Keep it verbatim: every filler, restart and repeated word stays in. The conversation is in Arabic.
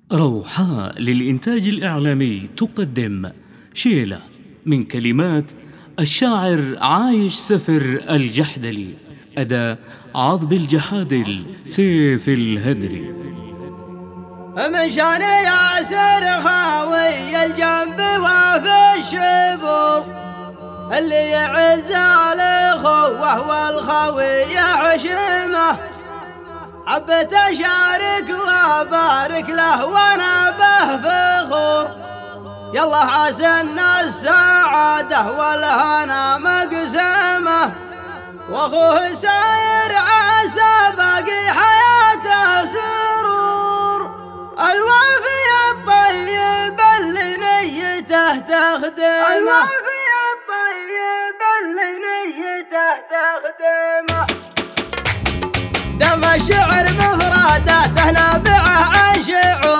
روحاء للإنتاج الإعلامي تقدم شيلة من كلمات الشاعر عايش سفر الجحدلي، أداء عضب الجحادل سيف الهدري. من شان ياسر خاوي الجنب وفي الشبور اللي يعز الأخوة والخوي حشمه، حبيت أشارك وأبارك له وأنا به فخور. يلا حسن السعادة والهنا مقسمه، وأخوه ساير عسى باقي حياته سرور. الوافي الطيب اللي نيته تخدمه، الوافي الطيب اللي نيته تخدمه. دم الشعر مفرداته نابعه عن شعور